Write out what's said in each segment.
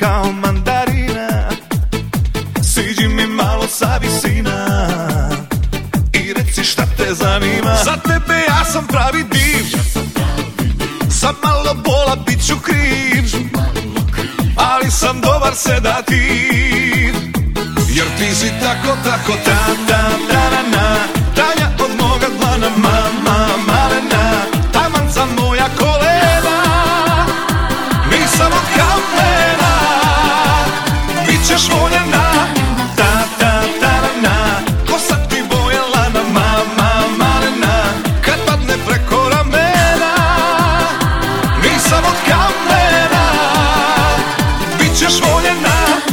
kao mandarina. Siđi mi malo sa visina i reci šta te zanima. Za tebe ja sam pravi div, za malo bola bit ću kriv, ali sam dobar sedativ. Jer ti si tako, tako, ta-ta-ta-ra-na, Tanja od moga dlana, mama malena, taman za moja kolena. Nisam od kamena, bit ćeš voljena, ta-ta-ta-ra-na, kosa ti boja lana, mama malena, kad padne preko ramena. Nisam od kamena, bit ćeš voljena.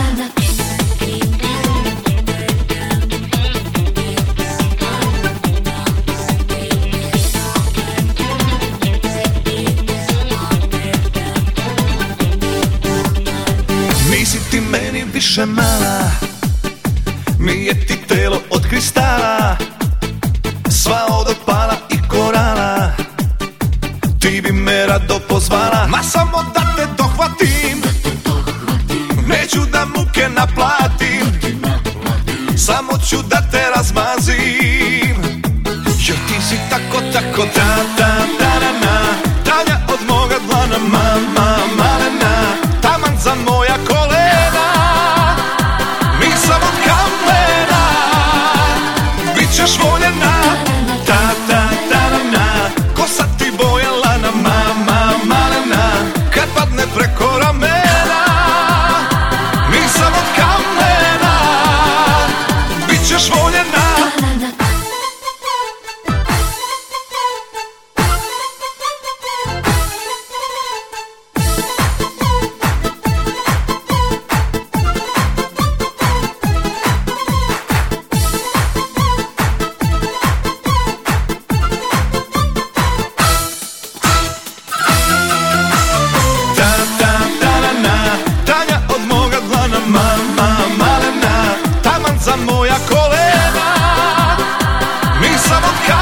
Nisi ti meni više mala, mi je ti telo od kristala, sva od opala i korala. Ti bi me rado pozvala, ma samo da te dohvatim, neću da muke naplatim, samo ću da te razmazim. Jer ti si tako, tako, ta-ta-ta-ra-na, Tanja od moga dlana, mama malena, taman za moja kolena. Nisam od kamena, bit ćeš voljena, ta-ta-ta-ra-na, kosa ti boja lana, mama malena, kad padne preko ramena. Nisam od kamena, bit ćeš voljena. Tanja od moga dlana, mama malena, taman za moja kolena. Nisam od